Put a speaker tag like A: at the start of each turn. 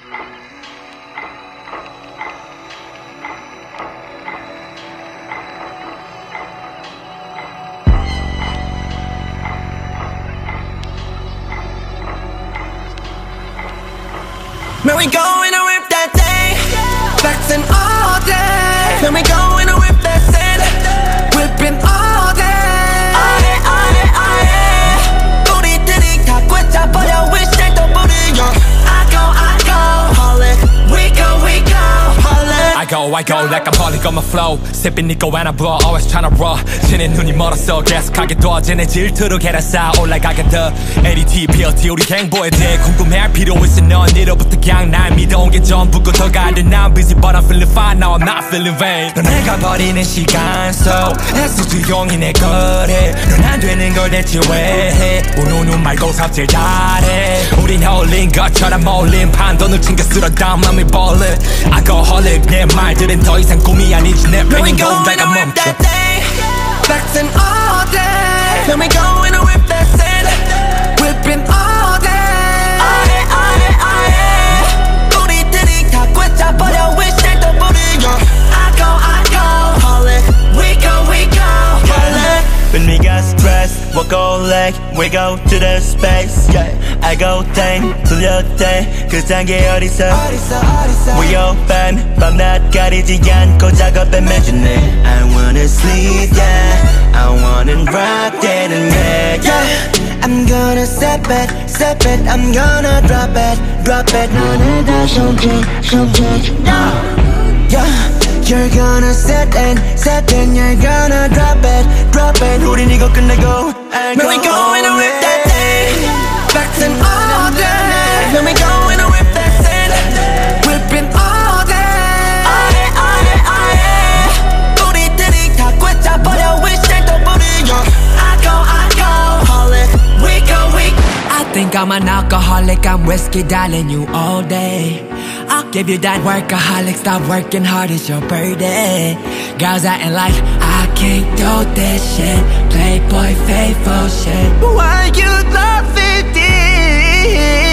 A: Man, we going to rip that thing, flexing all day. Man, we going to rip that thing, whipping all day. 우리들이 다 꿰차버려 wish that 또 부르려. I go, holic. We go, holic.
B: I go like I'm hauling on my flow. Sipping Nico and I blow, always tryna raw. 지는 눈이 멀었어 계속하게 도와지는 질투로 계란싸 올라가게 더 ADT, PLT 우리 행보에 대해 궁금해할 필요 있어. 넌 이로부터 그냥 날 믿어온 게 전부고 더 가야 돼. I'm busy but I'm feeling fine now I'm not feeling vain. 넌 내가 버리는 시간 속 애써 조용히 내 거래. 넌 안 되는 걸 대체 왜 해. 우누누 말고 삽질 잘해. 우린 홀린 것처럼 몰린 판돈을 챙겨 쓸어 담 맘이 벌레. I go holic 내 말들은 더 이상 꿈이 아니지 내 팬인 공다가 멈춰.
A: Flexing all day. Then we going to rip that thing, whipping all day. 우리들이 다 꿰차버려 wish that 또 부르려. I go, holic. We go, holic.
C: When we got stressed, we'll go like we go to the space. Yeah, I go thing, 들렸대 그 단계 어디서? We open, 밤낮 가리지 않고 작업에 매주네. I wanna sleep, yeah. I wanna rock that and make, yeah.
A: I'm gonna step it, I'm gonna drop it. 너는 다 손짓, yeah. You're gonna set and you're gonna drop it.
C: 우린 이거 끝내고
A: Man, we going to rip that thing, flexing all day. Man, we going to rip that thing, whipping all day. 우리들이 다 꿰차버려 wish that 또 부르려. I go, holic. We go.
D: I think I'm an alcoholic, I'm whiskey darling you all day. I'll give you that workaholic, stop working hard, it's your birthday. Girls acting like I can't do this shit, playboy faithful shit.
A: Why you love it?